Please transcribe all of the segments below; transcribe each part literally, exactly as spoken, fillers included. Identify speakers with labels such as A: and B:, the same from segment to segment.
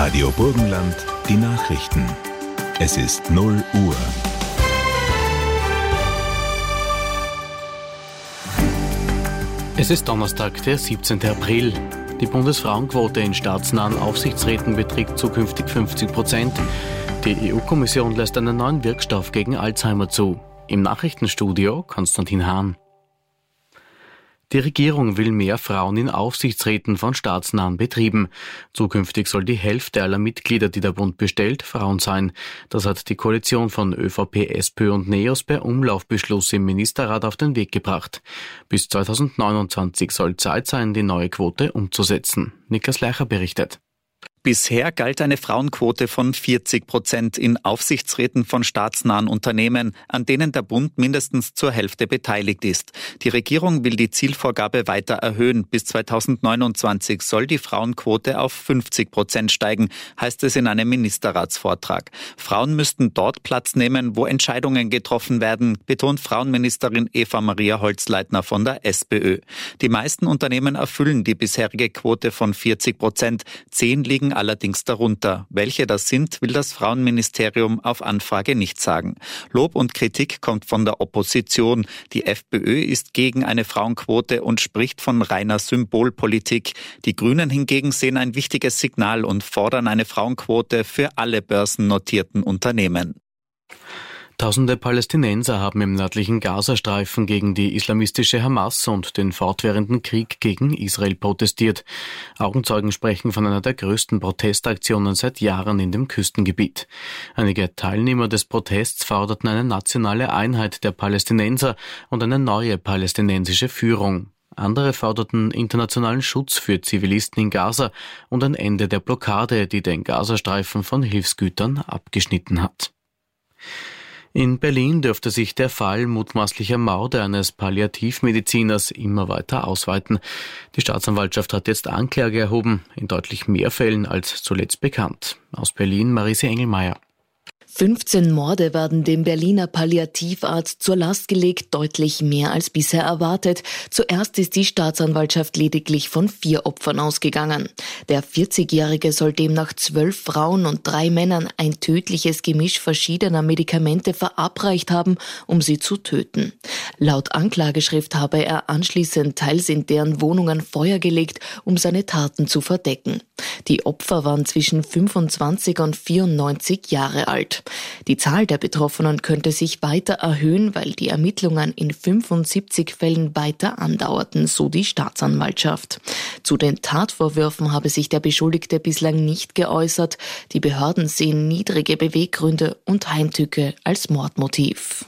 A: Radio Burgenland, die Nachrichten. Es ist null Uhr.
B: Es ist Donnerstag, der siebzehnten April. Die Bundesfrauenquote in staatsnahen Aufsichtsräten beträgt zukünftig fünfzig Prozent. Die E U-Kommission lässt einen neuen Wirkstoff gegen Alzheimer zu. Im Nachrichtenstudio Konstantin Hahn. Die Regierung will mehr Frauen in Aufsichtsräten von staatsnahen Betrieben. Zukünftig soll die Hälfte aller Mitglieder, die der Bund bestellt, Frauen sein. Das hat die Koalition von ÖVP, SPÖ und NEOS per Umlaufbeschluss im Ministerrat auf den Weg gebracht. Bis zweitausendneunundzwanzig soll Zeit sein, die neue Quote umzusetzen. Niklas Leicher berichtet.
C: Bisher galt eine Frauenquote von vierzig Prozent in Aufsichtsräten von staatsnahen Unternehmen, an denen der Bund mindestens zur Hälfte beteiligt ist. Die Regierung will die Zielvorgabe weiter erhöhen. Bis zweitausendneunundzwanzig soll die Frauenquote auf fünfzig Prozent steigen, heißt es in einem Ministerratsvortrag. Frauen müssten dort Platz nehmen, wo Entscheidungen getroffen werden, betont Frauenministerin Eva Maria Holzleitner von der SPÖ. Die meisten Unternehmen erfüllen die bisherige Quote von vierzig Prozent. Zehn liegen allerdings darunter. Welche das sind, will das Frauenministerium auf Anfrage nicht sagen. Lob und Kritik kommt von der Opposition. Die FPÖ ist gegen eine Frauenquote und spricht von reiner Symbolpolitik. Die Grünen hingegen sehen ein wichtiges Signal und fordern eine Frauenquote für alle börsennotierten Unternehmen.
B: Tausende Palästinenser haben im nördlichen Gazastreifen gegen die islamistische Hamas und den fortwährenden Krieg gegen Israel protestiert. Augenzeugen sprechen von einer der größten Protestaktionen seit Jahren in dem Küstengebiet. Einige Teilnehmer des Protests forderten eine nationale Einheit der Palästinenser und eine neue palästinensische Führung. Andere forderten internationalen Schutz für Zivilisten in Gaza und ein Ende der Blockade, die den Gazastreifen von Hilfsgütern abgeschnitten hat. In Berlin dürfte sich der Fall mutmaßlicher Morde eines Palliativmediziners immer weiter ausweiten. Die Staatsanwaltschaft hat jetzt Anklage erhoben, in deutlich mehr Fällen als zuletzt bekannt. Aus Berlin Marise Engelmeier.
D: fünfzehn Morde werden dem Berliner Palliativarzt zur Last gelegt, deutlich mehr als bisher erwartet. Zuerst ist die Staatsanwaltschaft lediglich von vier Opfern ausgegangen. Der vierzigjährige soll demnach zwölf Frauen und drei Männern ein tödliches Gemisch verschiedener Medikamente verabreicht haben, um sie zu töten. Laut Anklageschrift habe er anschließend teils in deren Wohnungen Feuer gelegt, um seine Taten zu verdecken. Die Opfer waren zwischen fünfundzwanzig und vierundneunzig Jahre alt. Die Zahl der Betroffenen könnte sich weiter erhöhen, weil die Ermittlungen in fünfundsiebzig Fällen weiter andauerten, so die Staatsanwaltschaft. Zu den Tatvorwürfen habe sich der Beschuldigte bislang nicht geäußert. Die Behörden sehen niedrige Beweggründe und Heimtücke als Mordmotiv.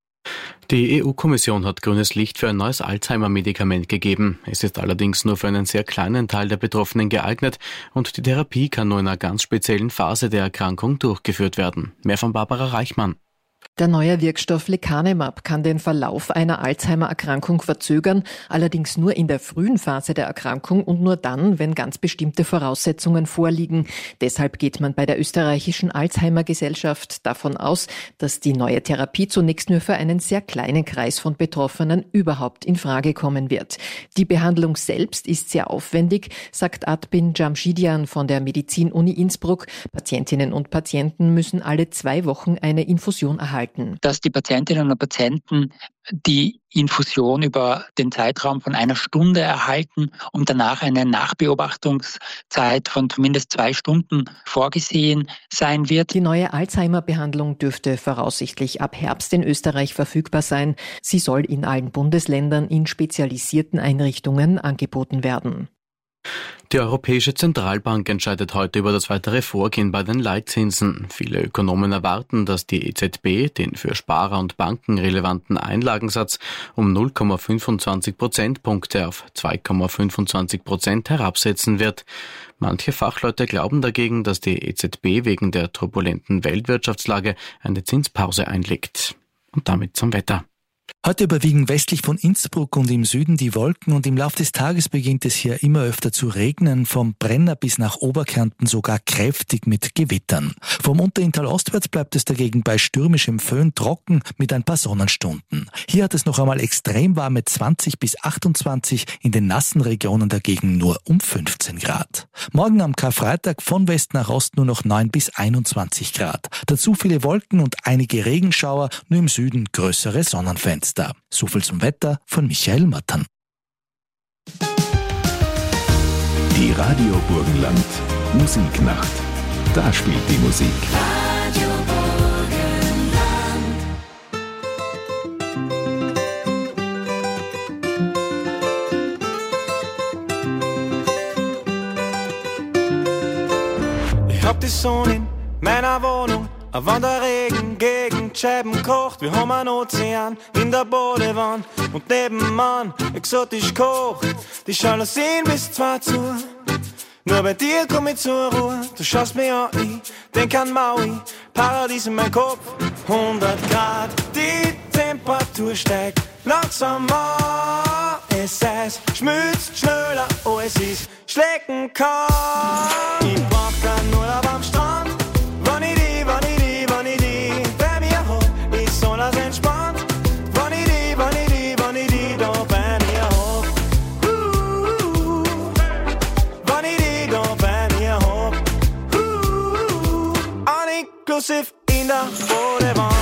B: Die E U-Kommission hat grünes Licht für ein neues Alzheimer-Medikament gegeben. Es ist allerdings nur für einen sehr kleinen Teil der Betroffenen geeignet und die Therapie kann nur in einer ganz speziellen Phase der Erkrankung durchgeführt werden. Mehr von Barbara Reichmann.
E: Der neue Wirkstoff Lecanemab kann den Verlauf einer Alzheimer-Erkrankung verzögern, allerdings nur in der frühen Phase der Erkrankung und nur dann, wenn ganz bestimmte Voraussetzungen vorliegen. Deshalb geht man bei der österreichischen Alzheimer-Gesellschaft davon aus, dass die neue Therapie zunächst nur für einen sehr kleinen Kreis von Betroffenen überhaupt in Frage kommen wird. Die Behandlung selbst ist sehr aufwendig, sagt Adbin Jamshidian von der Medizin-Uni Innsbruck. Patientinnen und Patienten müssen alle zwei Wochen eine Infusion erhalten.
F: Dass die Patientinnen und Patienten die Infusion über den Zeitraum von einer Stunde erhalten und danach eine Nachbeobachtungszeit von zumindest zwei Stunden vorgesehen sein wird.
E: Die neue Alzheimer-Behandlung dürfte voraussichtlich ab Herbst in Österreich verfügbar sein. Sie soll in allen Bundesländern in spezialisierten Einrichtungen angeboten werden.
B: Die Europäische Zentralbank entscheidet heute über das weitere Vorgehen bei den Leitzinsen. Viele Ökonomen erwarten, dass die E Z B den für Sparer und Banken relevanten Einlagensatz um null Komma fünfundzwanzig Prozentpunkte auf zwei Komma fünfundzwanzig Prozent herabsetzen wird. Manche Fachleute glauben dagegen, dass die E Z B wegen der turbulenten Weltwirtschaftslage eine Zinspause einlegt. Und damit zum Wetter.
G: Heute überwiegen westlich von Innsbruck und im Süden die Wolken und im Laufe des Tages beginnt es hier immer öfter zu regnen, vom Brenner bis nach Oberkärnten sogar kräftig mit Gewittern. Vom Unterinntal ostwärts bleibt es dagegen bei stürmischem Föhn trocken mit ein paar Sonnenstunden. Hier hat es noch einmal extrem warme zwanzig bis achtundzwanzig, in den nassen Regionen dagegen nur um fünfzehn Grad. Morgen am Karfreitag von West nach Ost nur noch neun bis einundzwanzig Grad. Dazu viele Wolken und einige Regenschauer, nur im Süden größere Sonnenfenster. So viel zum Wetter von Michael Mattern.
A: Die Radio Burgenland Musiknacht. Da spielt die Musik.
H: Radio
I: Burgenland. Ich hab die Sonne in meiner Wohnung. Wenn der Regen gegen die Scheiben kocht, wir haben einen Ozean in der Badewand und nebenan exotisch kocht. Die Jalousien bis zwei zu. Nur bei dir komm ich zur Ruhe. Du schaust mir an, ich denk an Maui, Paradies in meinem Kopf. hundert Grad, die Temperatur steigt langsam an. Es heißt, schmilzt schneller, oh es ist schlecken kann. Ich brauch keinen Urlaub am Strand, wann ich die, wann ich die alles entspannt, wann ich die, wann ich die, wann ich die da bei mir hab. Uh, wann ich die da bei mir hab. Uh, all-inclusive in der Badewand.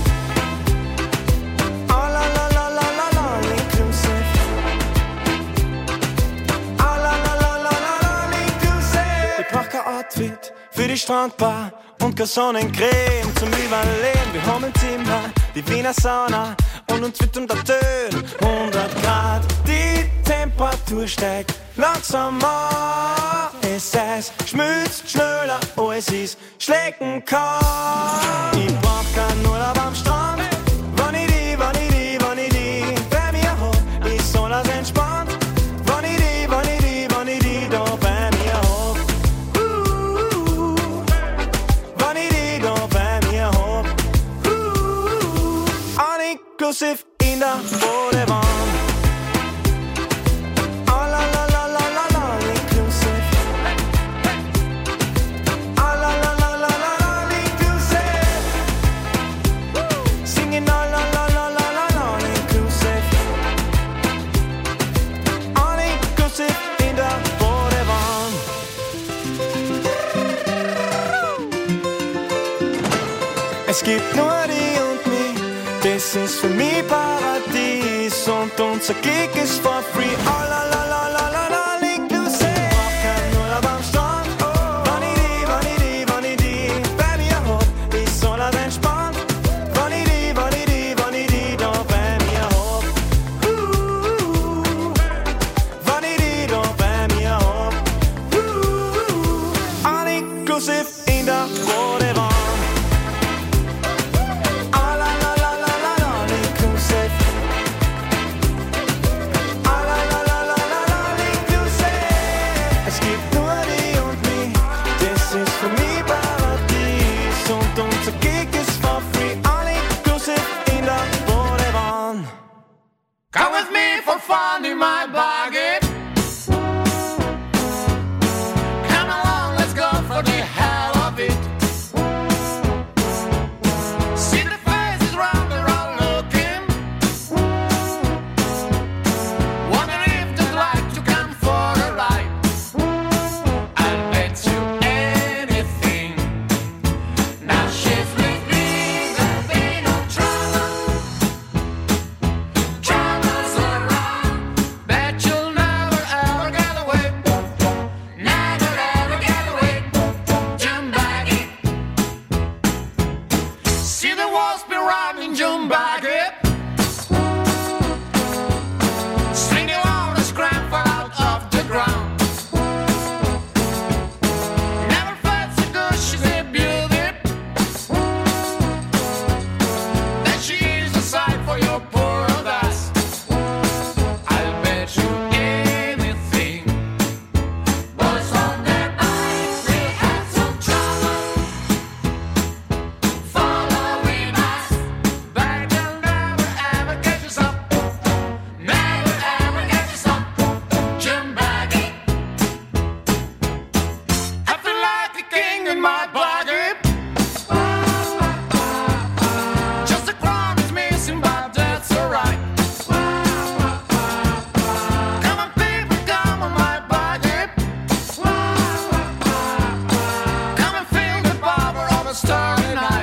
I: All, all, all, all, all, all-inclusive. All, all, all, all, all, all-inclusive. Ich brauch kein Outfit für die Strandbar und keine Sonnencreme zum Überleben. Wir haben im Zimmer die Wiener Sauna und uns wird um der Tön. hundert Grad, die Temperatur steigt langsam an. Es heißt, schmilzt schneller, oh es ist schlecken kann. Ich brauch keinen Urlaub am Strand, wann ich die, wann ich die, wann ich die bei mir hab. Ist alles entspannt, wann ich die, wann ich die, wann ich die da bei mir hab. All-inclusive in der Badewand. All, all, all, all, all, all, all-inclusive. All, all, all, all, all, all, all-inclusive. Singing all, all, all, all, all, all, all-inclusive. All-inclusive in der Badewand. Es gibt nur die und mich, das ist für mich Paradies und unser Gig ist for free. All, all, all, all, all, all, all inclusive. Ich brauch keinen Urlaub am Strand, wann ich die, wann ich die, wann ich die bei mir hab. Ist alles entspannt, wann ich die, wann ich die, wann ich die da bei mir hab. Uh, wann ich die da bei mir hab. Uh, all inclusive in der Badewand.
H: Come with me for fun in my bargain. Come along, let's go for the hell of it. in my pocket. Just a crown is missing, but that's alright. Come on, people, come on my pocket. Come and feel the power of a starry night.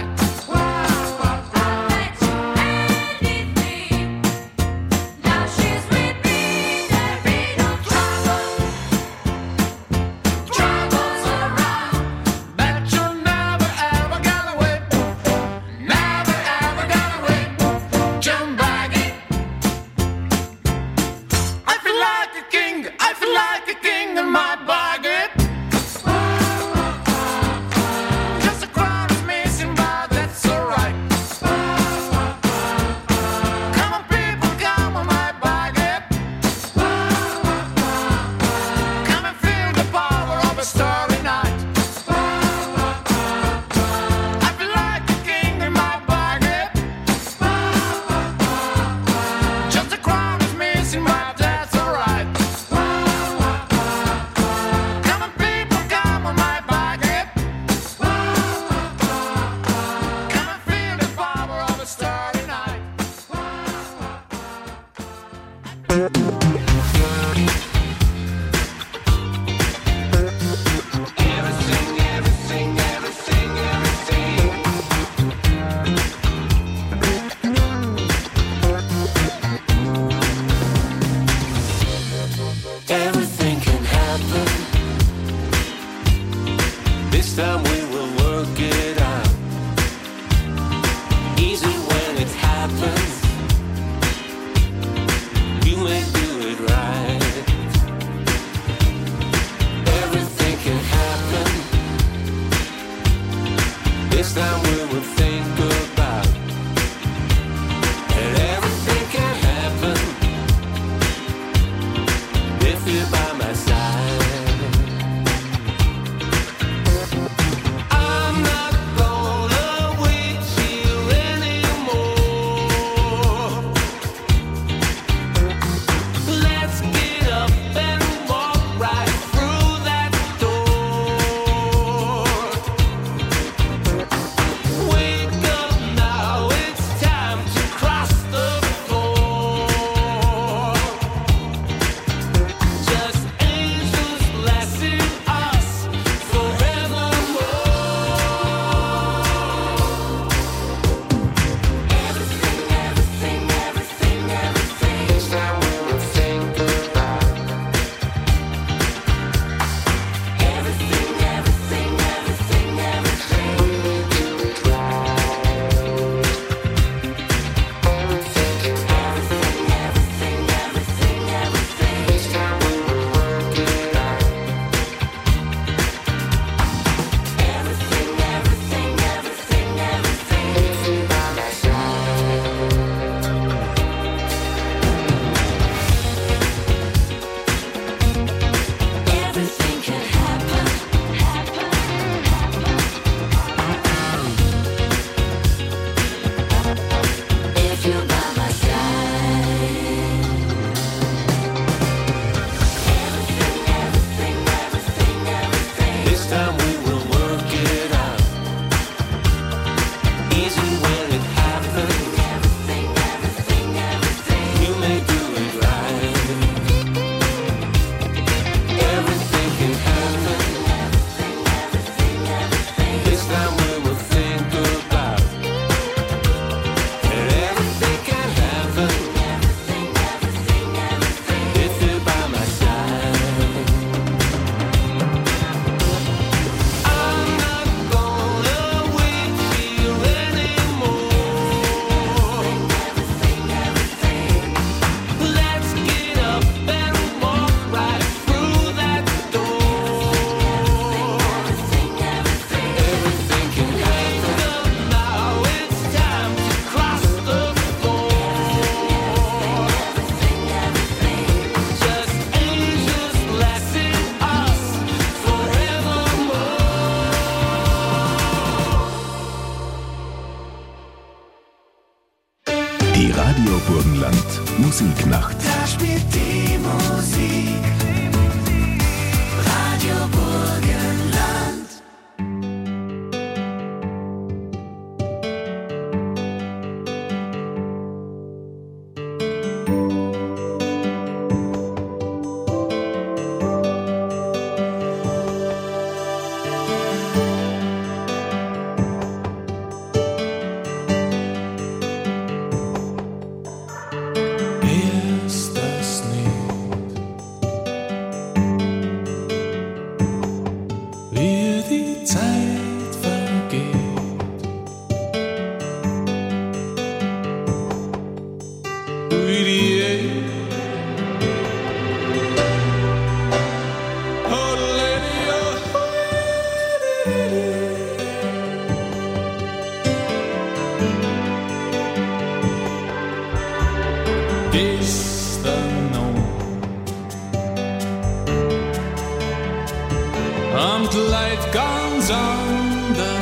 A: Die Radio Burgenland Musiknacht.
H: Da spielt die Musik. Radio Burgenland.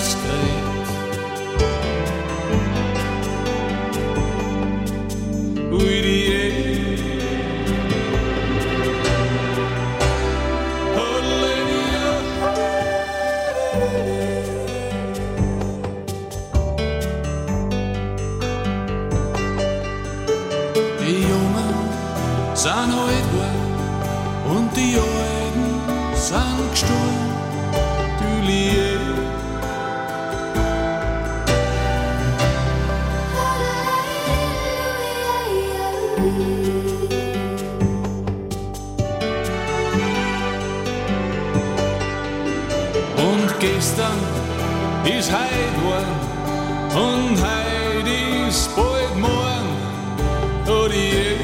J: skrev. Ui, de er sind heute und die Alten sind gestorben, du Liebe. Und gestern ist heute geworden und heute ist bald morgen, oh die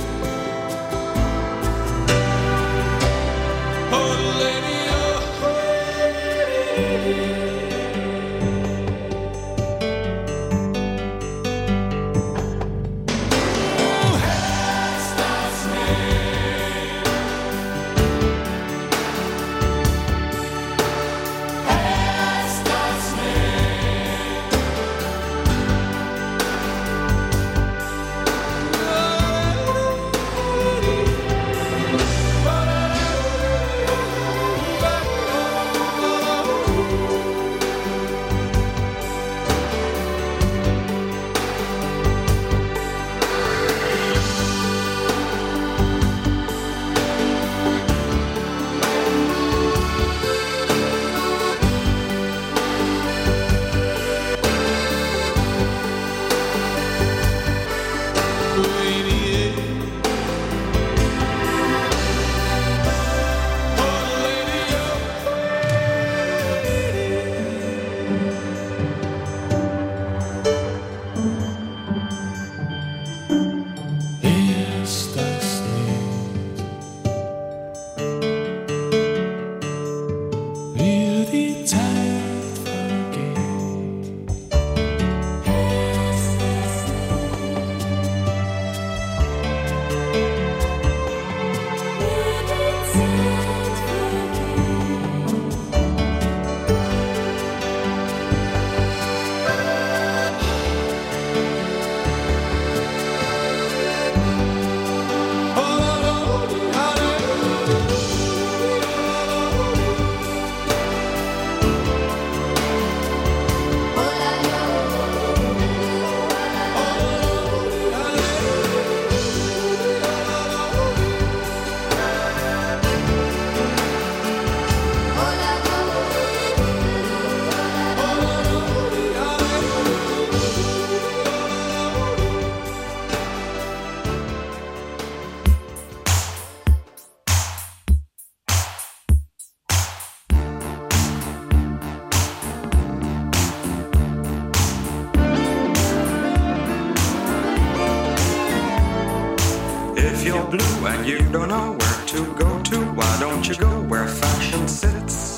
K: blue and you don't know where to go to, why don't you go where fashion sits,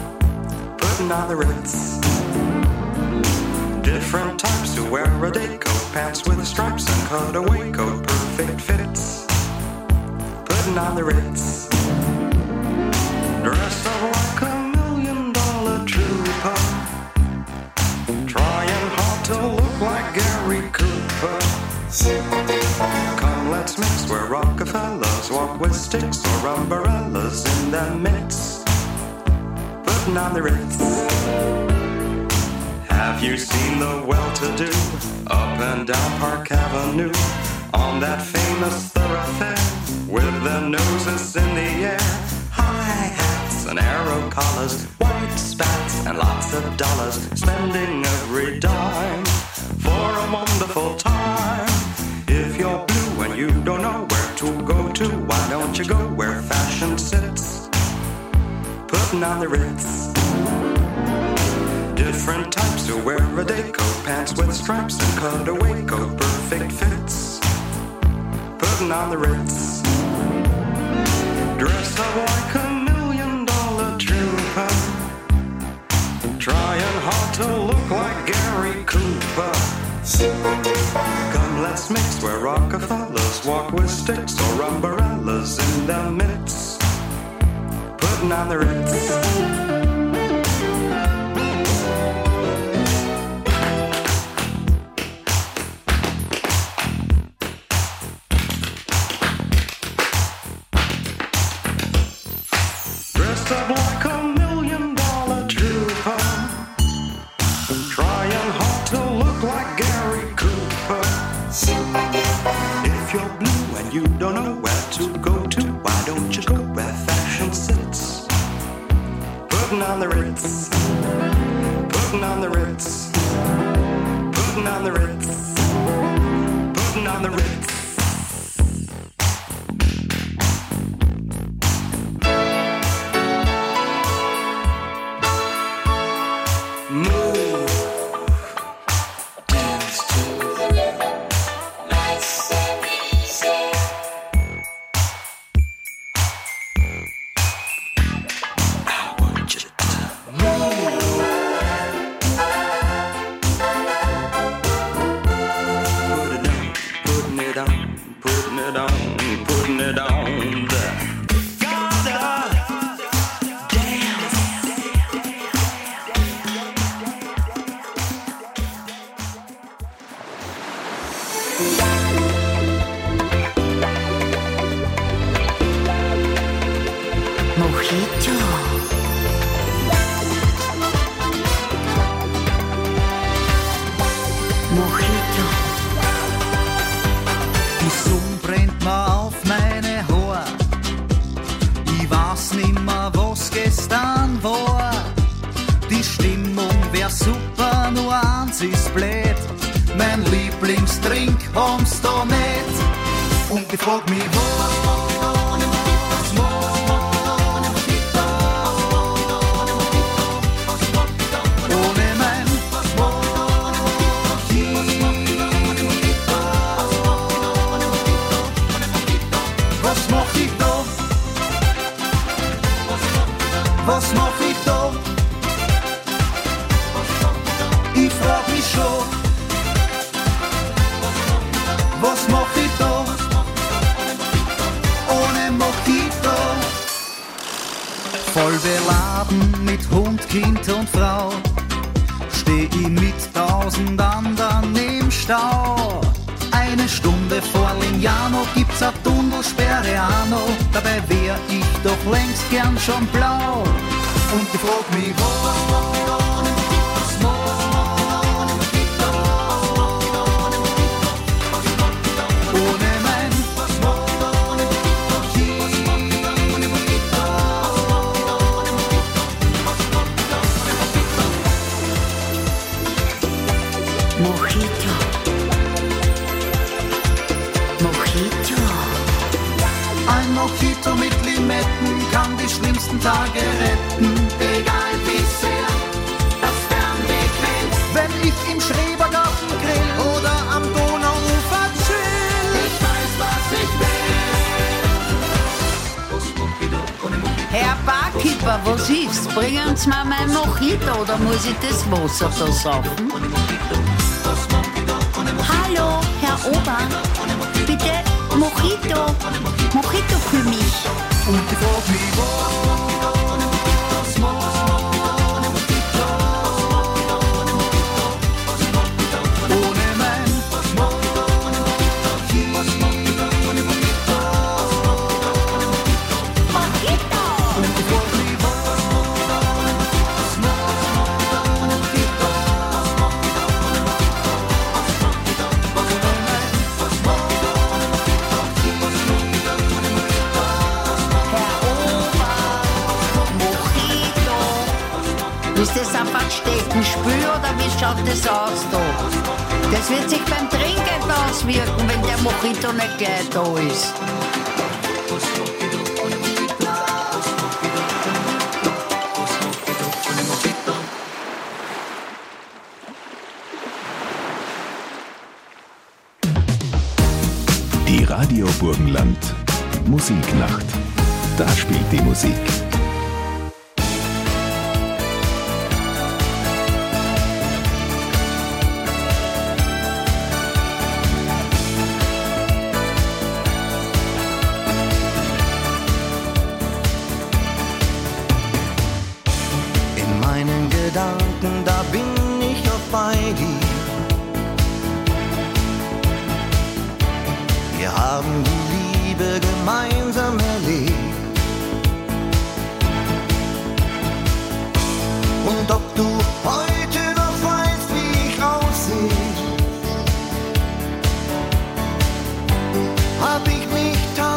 K: putting on the Ritz. Different types who wear a day coat, pants with stripes and cutaway coat, perfect fits, putting on the Ritz. Dressed up like a million dollar trooper, trying hard to look like Gary Cooper. Come, let's mix where Rockefellers walk with sticks or umbrellas in their midst, putting on the Ritz. Have you seen the well-to-do up and down Park Avenue on that famous thoroughfare with their noses in the air? High hats and arrow collars, white spats and lots of dollars, spending every dime for a wonderful time. If you're blue and you don't know where to go to, why don't you go where fashion sits, putting on the Ritz. Different types who wear a day coat, pants with stripes and cutaway coat, perfect fits, putting on the Ritz. Dressed up like a million dollar trooper, trying hard to look like Gary Cooper. Come, let's mix where Rockefellers walk with sticks or umbrellas in their midst, putting on the Ritz. don't know where to go to, why don't you go where fashion sits? Putting on the Ritz, putting on the Ritz, putting on the Ritz, putting on the Ritz.
L: Was mach ich da? Ich frag mich schon. Was mach ich da? Ohne Mojito. Voll beladen mit Hund, Kind und Frau. Steh ich mit tausend anderen im Stau. Eine Stunde vor Lignano gibt's a Tunnelsperre auch noch. Dabei wär ich doch längst gern schon blau. Und ich frag mich, was ohne mein
M: Mojito. Mojito.
L: Ein Mojito mit Limetten kann die schlimmsten Tage retten. Egal wie sehr das Fernweh quält. Wenn ich im Schrebergarten grill oder am Donauufer chill. Ich weiß, was ich will.
M: Herr Barkeeper, was ist? Bringen Sie mir mein Mojito oder muss ich das Wasser da saufen? Hallo, Herr Ober, bitte Mojito, Mojito für mich.
L: Und ich frag mich, was ohne mein
M: Ist das ein verstecktes Spiel oder wie schaut das aus da? Das wird sich beim Trinken auswirken, wenn der Mojito nicht gleich da ist.
A: Die Radio Burgenland Musiknacht. Da spielt die Musik.
L: Gedanken, da bin ich noch bei dir. Wir haben die Liebe gemeinsam erlebt. Und ob du heute noch weißt, wie ich aussehe, hab ich mich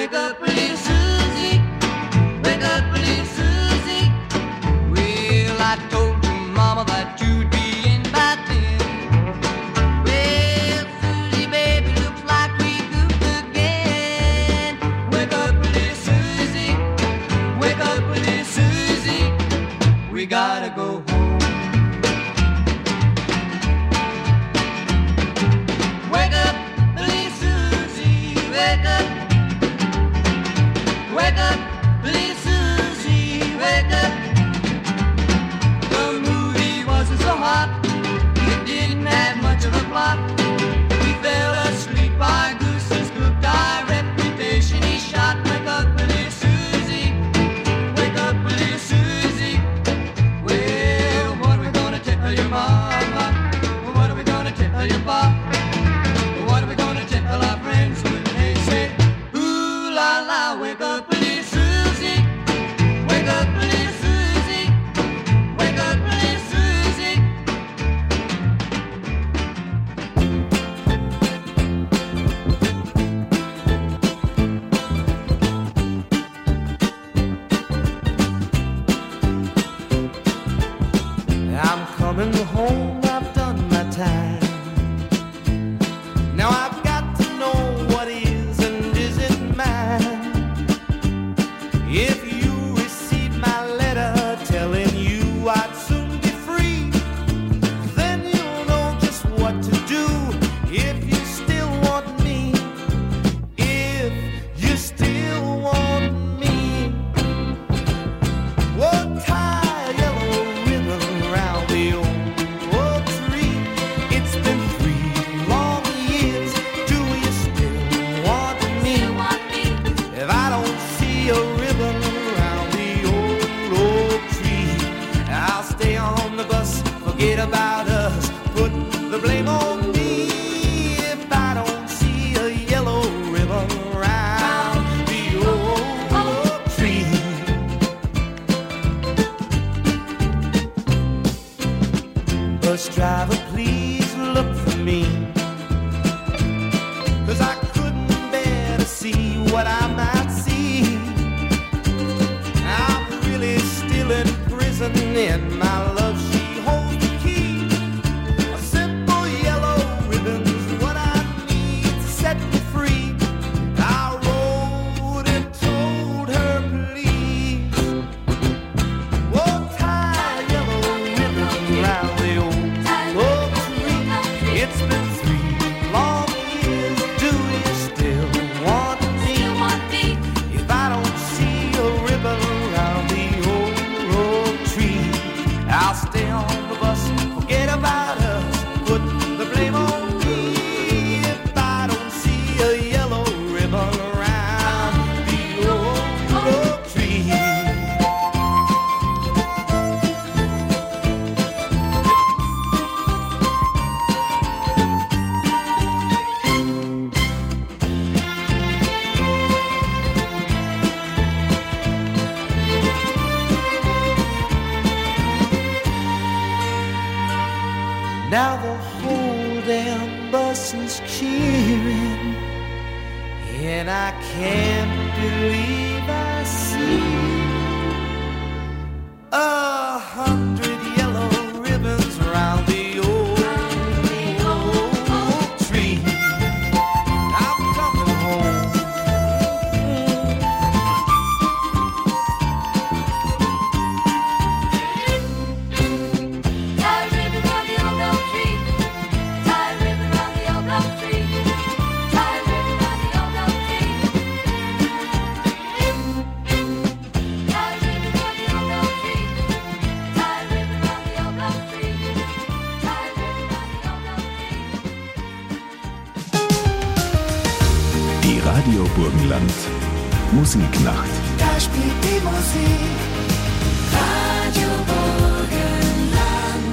N: wake up, little Susie. Wake up, little Susie. Well, I told your mama that you'd be in by ten. Well, Susie, baby, looks like we goofed again. Wake up, little Susie. Wake up, little Susie. We gotta go home. Wake up, little Susie. Wake up. Wake up, little Susie, wake up. The movie wasn't so hot, it didn't have much of a plot. We fell asleep, our goose is cooked, our reputation is shot. Wake up, little Susie, wake up, little Susie. Well, what are we gonna tell your mama? What are we gonna tell your papa? What are we gonna tell our friends when they say, ooh la la, wake up.
I: Coming home, I've done my time. Now I've got to know what is and isn't mine. If you receive my letter telling you I'd soon be free, then you'll know just what to do. If you still want me, if you still want me, oh, tie a yellow ribbon around the old forget about us, put the blame on me if I don't see a yellow ribbon around the old oak tree. Bus driver, please look for me, 'cause I couldn't bear to see what I might see. I'm really still in prison in my love. Now the whole damn bus is cheering, and I can't believe I see a hundred yellow ribbons around the old, old, old tree. I'm coming home.
N: Tie a ribbon round the old oak tree. Tie a ribbon round the old oak tree. Tie a ribbon round the old oak tree. Tie a ribbon round the old oak tree. Tie a ribbon round the old oak tree. Tie a ribbon round the old oak tree.
A: Die Radio Burgenland Musiknacht.
N: Da spielt die Musik. Radio Burgenland.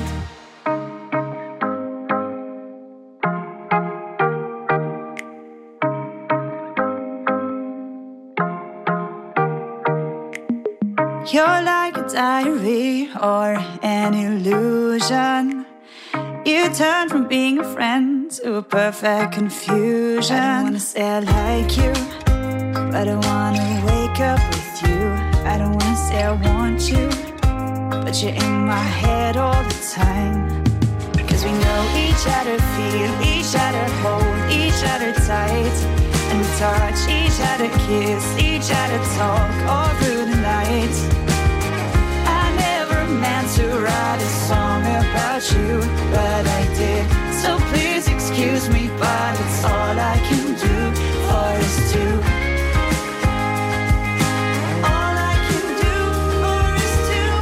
O: You're like a diary or an illusion. You turn from being a friend to a perfect confusion. I don't wanna say I like you, but I wanna wake up with you. I don't wanna say I want you, but you're in my head all the time. Cause we know each other, feel each other, hold each other tight. And we touch each other, kiss each other, talk all through the night. I never meant to write a song about you, but I did. So please excuse me, but it's all I can do for us two. All I can do for us two.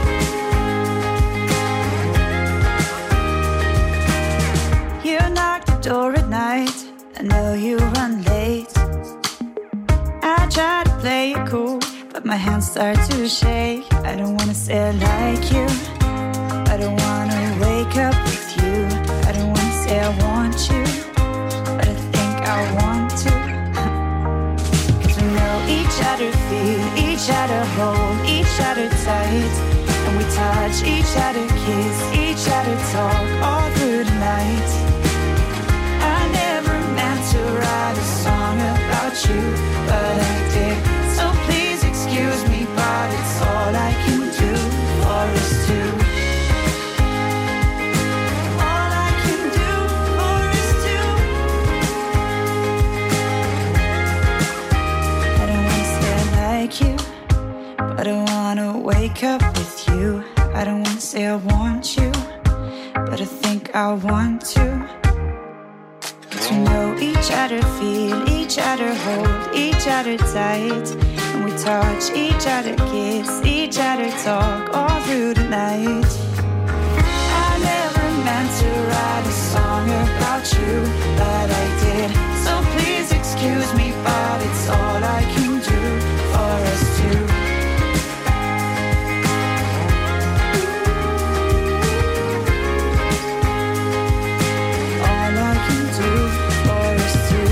O: You knock the door at night, I know you run late. I try to play it cool, but my hands start to shake. I don't wanna say I like you, I don't wanna wake up with you. I don't wanna say I want you, but I think I want to. Cause we know each other, feel each other, hold each other tight. And we touch each other, kiss each other, talk all through the night. I never meant to write a song about you, but I did. So please excuse me, but it's all I can do for us two. All I can do for us two. I don't wanna say I like you, but I wanna wake up with you. I don't wanna say I want you, but I think I want to. To know each other, feel each other, hold each other tight. And we touch each other, kiss each other, talk all through the night. I never meant to write a song about you, but I did. So please excuse me, but it's all I can do for us two. All I can do for us two.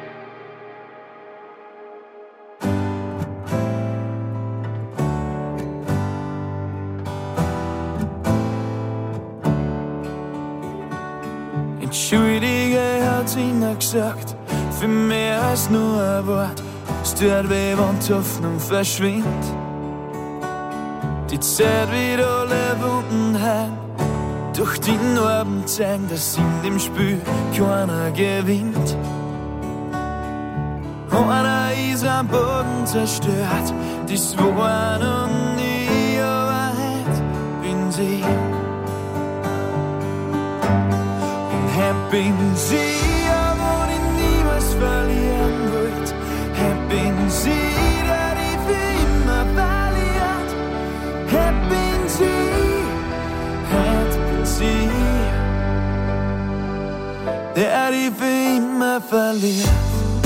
P: Entschuldige, hat sie noch gesagt, für mehr als nur ein Wort. Es tut weh, wenn die Hoffnung verschwindet. Die Zeit wird alle Wunden heilen, durch die Narben zeigen, dass in dem Spiel keiner gewinnt. Einer ist am Boden zerstört, das war noch nie, aber heute bin sie. Bin sie, aber ich niemals verlieren wollt. Bin sie, der ich für immer verliert. Bin sie, bin sie, der ich für immer verliert.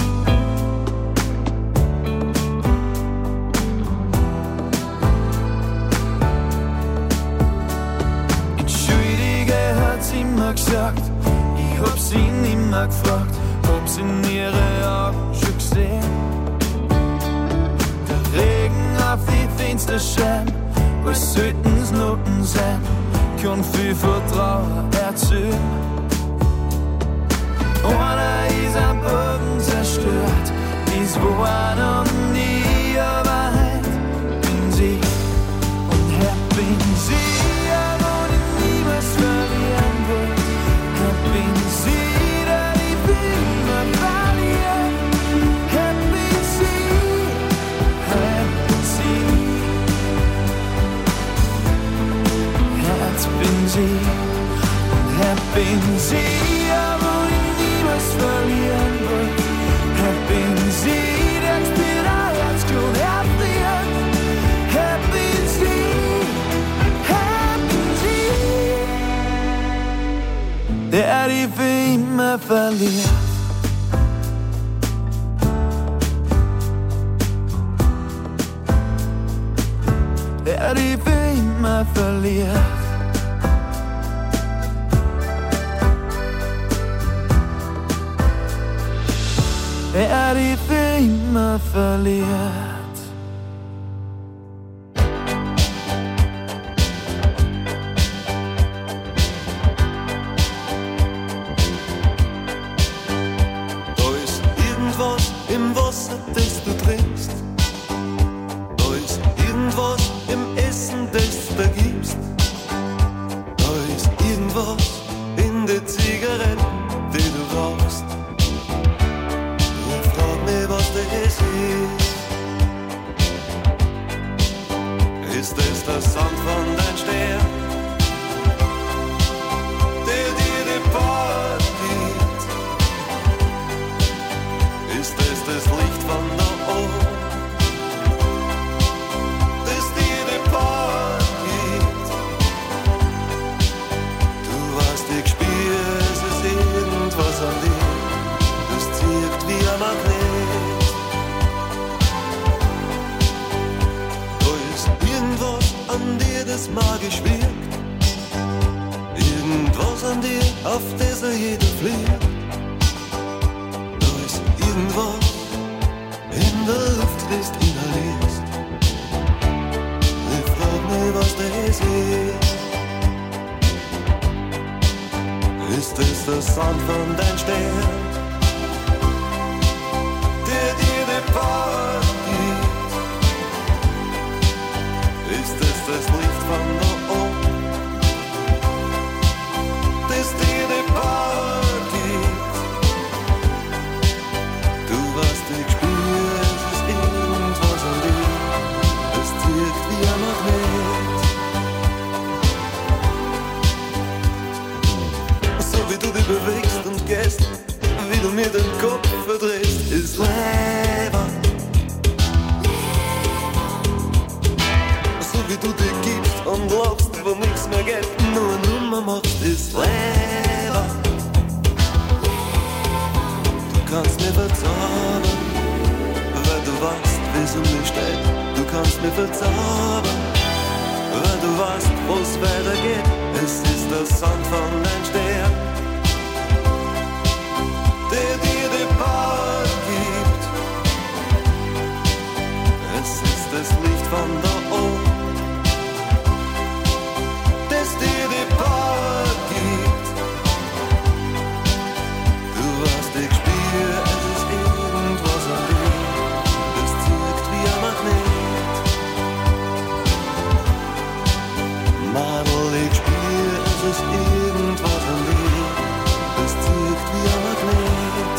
P: Entschuldige, hat sie immer gesagt. Ich hab sie nimmer gefragt, hab sie in ihre Augen schon gesehen. Der Regen auf die Fensterscheiben, was sollten's Noten sein, kann viel von Trauer erzählen. Einer ist am Boden zerstört, das war noch nie, aber heute bin sie. Und Herr bin sie, aber ich niemals verlieren wollt. Bin sie, der ich für immer verliert. Bin sie, bin sie, Herz bin sie, Herr bin sie, aber ich niemals verlieren wollt. Bin sie, der spielt ein Herz gut erfriert. Bin sie, bin sie, der ich für immer verliert. Der ich für immer verliert. Der ich für immer verliert.
Q: Im Wasser, das du
I: das Licht von da oben, das dir die Power gibt. Du weißt, ich spür, es ist irgendwas an dir, das zieht wie ein Magnet. Da ist irgendwas an dir, das magisch wirkt, irgendwas an dir, auf das er jeder fliegt. Irgendwas in der Luft, das du inhalierst. Ich frag mich, was das ist. Ist es der Sand von dein Stern, der dir die Power gibt? Ist es das Licht von da oben, das dir die Power gibt? Ich spür, es ist irgendwas an dir, es zieht wie ein Magnet. So wie du dich bewegst und gehst, wie du mir den Kopf verdrehst, ist Leben. So wie du dich gibst und lachst, wo nichts mehr geht, nur eine Nummer machst, ist Leben. Du kannst mir verzaubern, weil du weißt, wie es um mich steht. Du kannst mir verzaubern, weil du weißt, wo es weitergeht. Es ist der Sand von dein Stern, der dir die Power gibt. Es ist das Licht von da oben, das dir die Power gibt. Du weißt, ich spür, es ist irgendwas an dir, das zieht wie ein Magnet. Madel, ich spür, es ist irgendwas an dir, das zieht wie ein Magnet.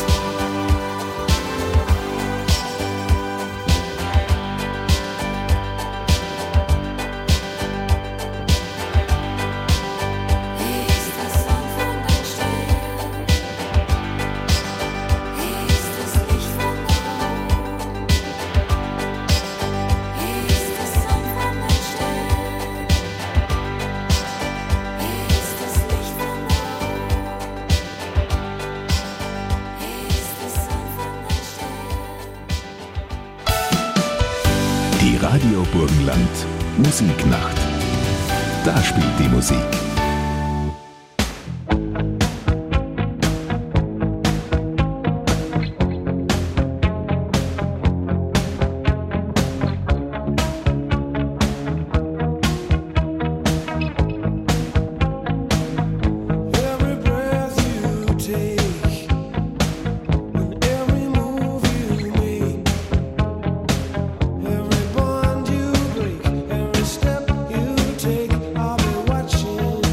A: Die Radio Burgenland Musiknacht. Da spielt die Musik.
P: Every bond you break, every step you take, I'll be watching.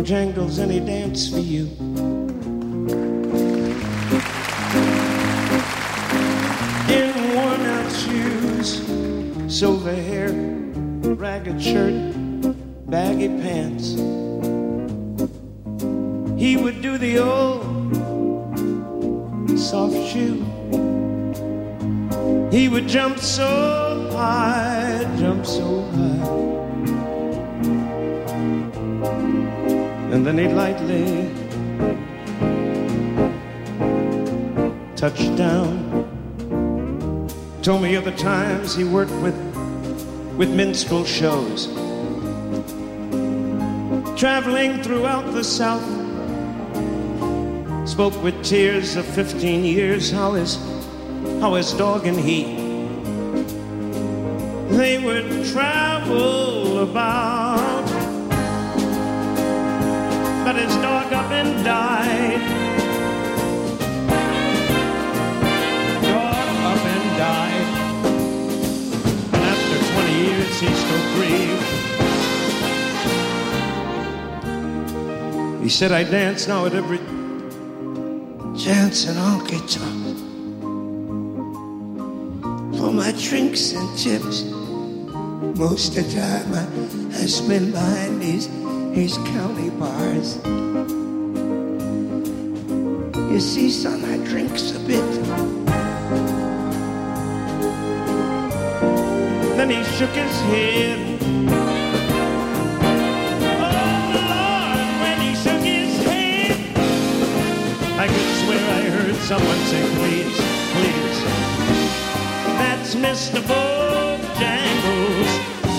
Q: Bojangles, any dance for you. In worn out shoes, silver hair, ragged shirt, baggy pants. He would do the old soft shoe. He would jump so high, jump so high. And then he'd lightly touch down. Told me of the times he worked with, with minstrel shows, traveling throughout the South. Spoke with tears of fifteen years how his, how his dog and he, they would travel about. But his dog up and died. Dog up and died. And after twenty years he still grieved. He said, I dance now at every chance and honky tonk for my drinks and chips. Most of the time I, I spend behind these These county bars. You see, son, I drinks a bit. Then he shook his head. Oh, Lord, when he shook his head, I could swear I heard someone say, please, please. That's Mister Bojangles.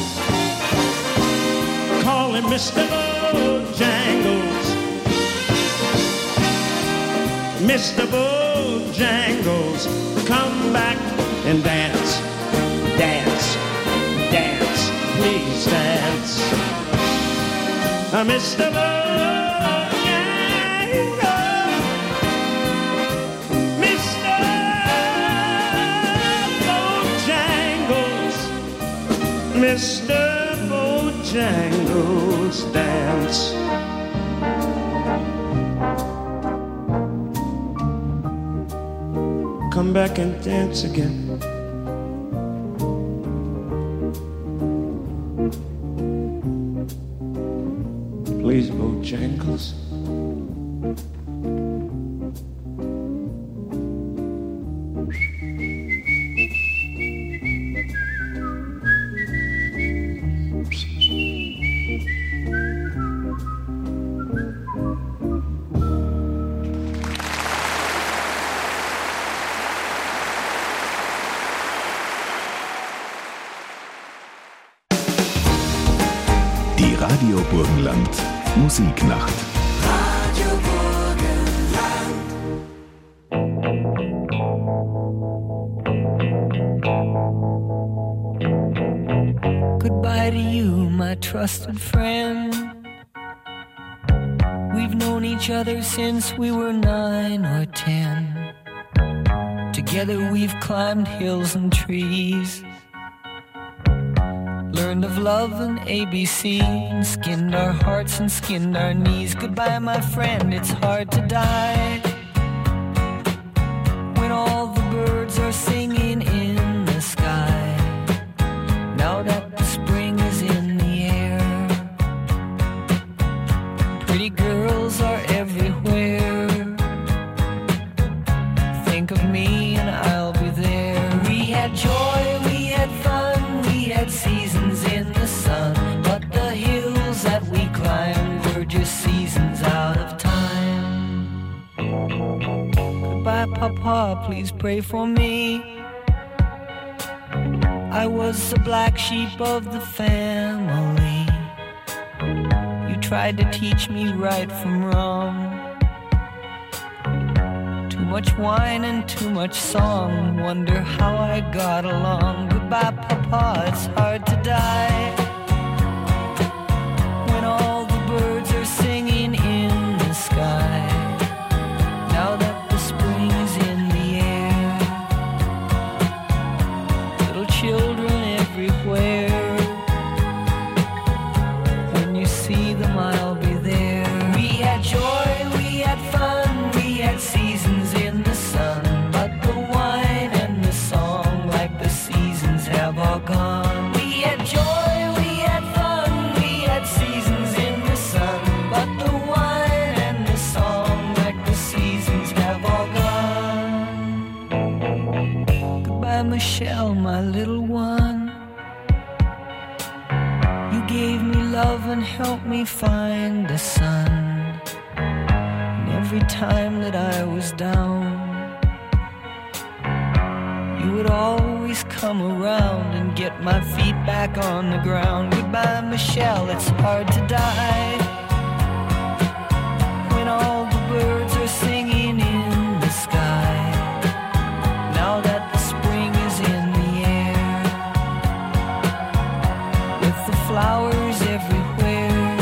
Q: Call him Mister Bojangles. Mister Bojangles, come back and dance, dance, dance, please dance. Uh, Mister Bojangles, Mister Bojangles, Mister Bojangles, dance. Come back and dance again. Please, Bojangles.
A: Radio Burgenland Musiknacht.
P: Radio Burgenland. Goodbye to you, my trusted friend. We've known each other since we were nine or ten. Together we've climbed hills and trees, learned of love and A B C, and skinned our hearts and skinned our knees. Goodbye, my friend, it's hard to die when all the birds are singing in the sky. Now that the spring is in the air, pretty girls are everywhere. Think of me and I'll be there. We had joy, we had fun, we had seasons in the sun, but the hills that we climbed were just seasons out of time. Goodbye, Papa, please pray for me. I was the black sheep of the family. You tried to teach me right from wrong. Too much wine and too much song, wonder how I got along. Goodbye, Papa, it's hard to die when all the birds are singing in the sky. Now that the spring is in the air, little children everywhere. When you see them, I'll be there.
R: me find the sun. And every time that I was down, you would always come around and get my feet back on the ground. Goodbye, Michelle, it's hard to die when all the birds are singing in the sky. Now that the spring is in the air, with the flowers everywhere,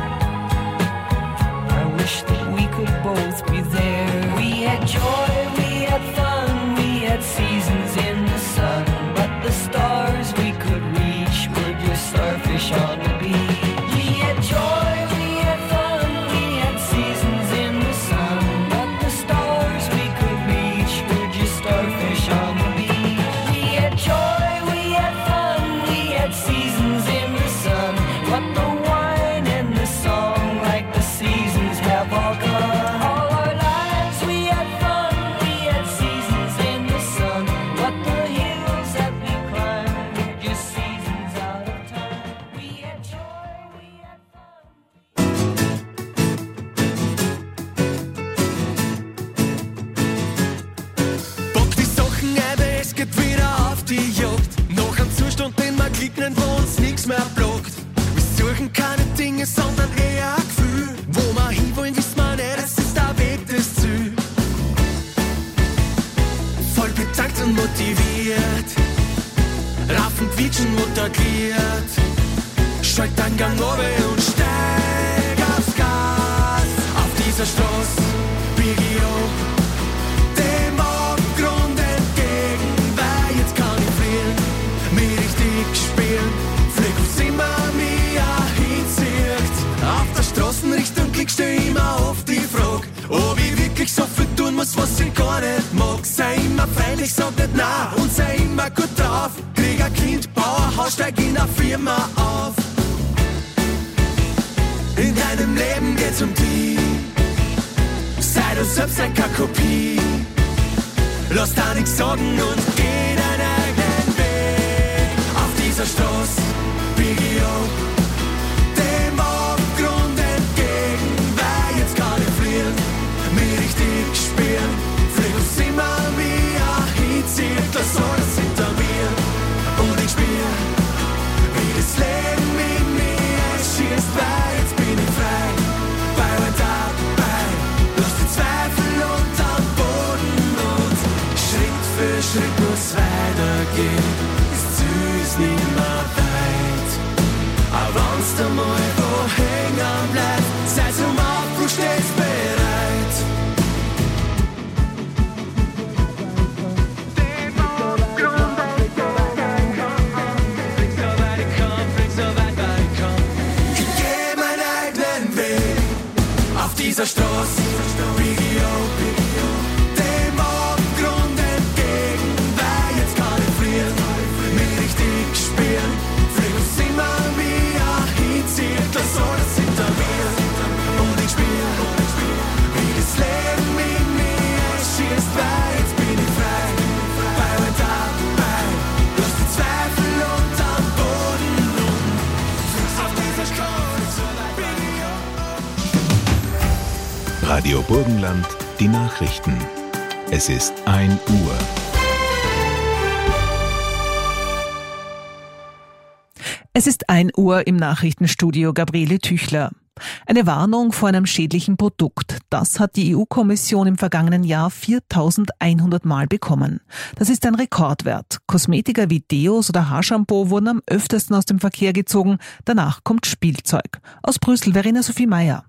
R: I wish that we could both be there. We had joy, we had fun, we had seasons in the sun, but the stars we could reach were just starfish on the beach. We had joy, we had fun, we had seasons in the sun, but the stars we could reach were just starfish on the beach. We had joy, we had fun, we had seasons in the sun, but the wine and the song, like the seasons, have all gone. All our lives we had fun, we had seasons in the sun, but the hills that we climbed were just seasons out of time. We had joy, we had
P: Bock die Sachen ein, es geht wieder auf die Jagd. Noch ein Zustand, den wir klicken, wo uns nichts mehr blockt. Wir suchen keine Dinge, sondern eher ein Gefühl. Wo wir hinwollen, wissen wir nicht, es ist der Weg des Ziel. Voll betankt und motiviert, raffen, quietschen, motorgliert. Schalt einen Gang runter und steig aufs Gas. Auf dieser Straße bieg ich ab, dem Abgrund entgegen, weil jetzt kann ich fliehen, mich richtig spielen. Flieg, wo immer mich auch hinzieht. Auf der Straßenrichtung klickst du immer auf die Frage, ob ich wirklich so viel tun muss, was ich gar nicht mag. Sei immer freundlich, sag nicht nein und sei immer gut drauf. Krieg ein Kind, Bauerhaus, steig in eine Firma auf. In deinem Leben geht's um die, sei du selbst, sei keine Kopie. Lass da nichts sagen und geh deinen eigenen Weg. Auf dieser Straße bieg ich ab, dem Abgrund entgegen, weil jetzt kann ich fliehen, mich richtig spielen. Flieg uns immer wie ein hinzieht, lass alles hinter mir und ich spiel, wie das Leben in mir schießt, weil jetzt bin ich frei, bei und dabei, lass die Zweifel unterm Boden und Schritt für Schritt muss weitergehen, das Ziel ist nicht mehr weit, aber wenn's da mal wo hängen bleibt, sei zum Aufbruch stets bereit. Dieser Straße bieg ich ab, dem Abgrund entgegen, weil jetzt kann ich fliehen, mich richtig spielen. Flieg uns immer wie ein hinzieht, lass alles hinter mir und ich spiel, wie das Leben in mir schießt, weil jetzt bin ich frei, bei und dabei, lass die Zweifel unterm Boden und auf dieser Straße so weit bin ich ab.
A: Radio Burgenland, die Nachrichten. Es ist ein Uhr.
S: Es ist ein Uhr im Nachrichtenstudio, Gabriele Tüchler. Eine Warnung vor einem schädlichen Produkt. Das hat die E U-Kommission im vergangenen Jahr viertausendeinhundert Mal bekommen. Das ist ein Rekordwert. Kosmetika wie Deos oder Haarshampoo wurden am öftesten aus dem Verkehr gezogen. Danach kommt Spielzeug. Aus Brüssel, Verena Sophie Meyer.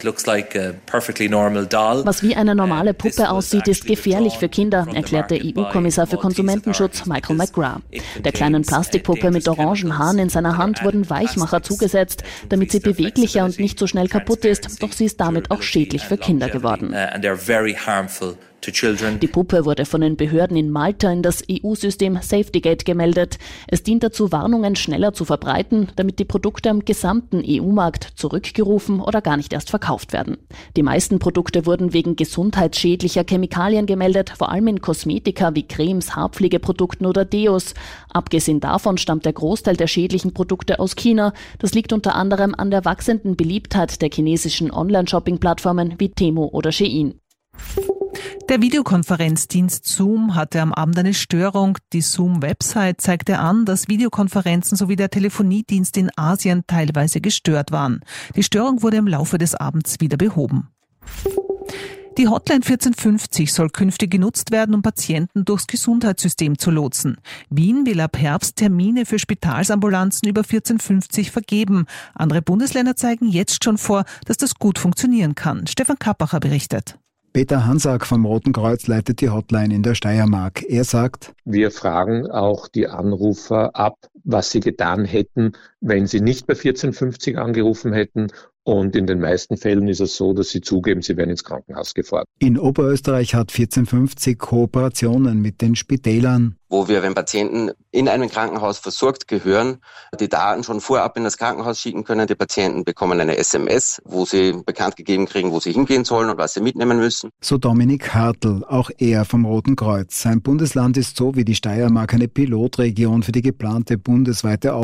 T: Was wie eine normale Puppe aussieht, ist gefährlich für Kinder, erklärt der E U-Kommissar für Konsumentenschutz Michael McGrath. Der kleinen Plastikpuppe mit orangen Haaren in seiner Hand wurden Weichmacher zugesetzt, damit sie beweglicher und nicht so schnell kaputt ist, doch sie ist damit auch schädlich für Kinder geworden. to children. Die Puppe wurde von den Behörden in Malta in das E U-System SafetyGate gemeldet. Es dient dazu, Warnungen schneller zu verbreiten, damit die Produkte am gesamten E U-Markt zurückgerufen oder gar nicht erst verkauft werden. Die meisten Produkte wurden wegen gesundheitsschädlicher Chemikalien gemeldet, vor allem in Kosmetika wie Cremes, Haarpflegeprodukten oder Deos. Abgesehen davon stammt der Großteil der schädlichen Produkte aus China. Das liegt unter anderem an der wachsenden Beliebtheit der chinesischen Online-Shopping-Plattformen wie Temu oder Shein.
S: Der Videokonferenzdienst Zoom hatte am Abend eine Störung. Die Zoom-Website zeigte an, dass Videokonferenzen sowie der Telefoniedienst in Asien teilweise gestört waren. Die Störung wurde im Laufe des Abends wieder behoben. Die Hotline vierzehn fünfzig soll künftig genutzt werden, um Patienten durchs Gesundheitssystem zu lotsen. Wien will ab Herbst Termine für Spitalsambulanzen über vierzehn fünfzig vergeben. Andere Bundesländer zeigen jetzt schon vor, dass das gut funktionieren kann. Stefan Kappacher berichtet.
U: Peter Hansack vom Roten Kreuz leitet die Hotline in der Steiermark. Er sagt:
V: Wir fragen auch die Anrufer ab, was sie getan hätten, wenn sie nicht bei vierzehn fünfzig angerufen hätten. Und in den meisten Fällen ist es so, dass sie zugeben, sie werden ins Krankenhaus gefahren.
U: In Oberösterreich hat vierzehn fünfzig Kooperationen mit den Spitälern,
W: wo wir, wenn Patienten in einem Krankenhaus versorgt gehören, die Daten schon vorab in das Krankenhaus schicken können. Die Patienten bekommen eine S M S, wo sie bekannt gegeben kriegen, wo sie hingehen sollen und was sie mitnehmen müssen.
U: So Dominik Hartl, auch er vom Roten Kreuz. Sein Bundesland ist so wie die Steiermark eine Pilotregion für die geplante bundesweite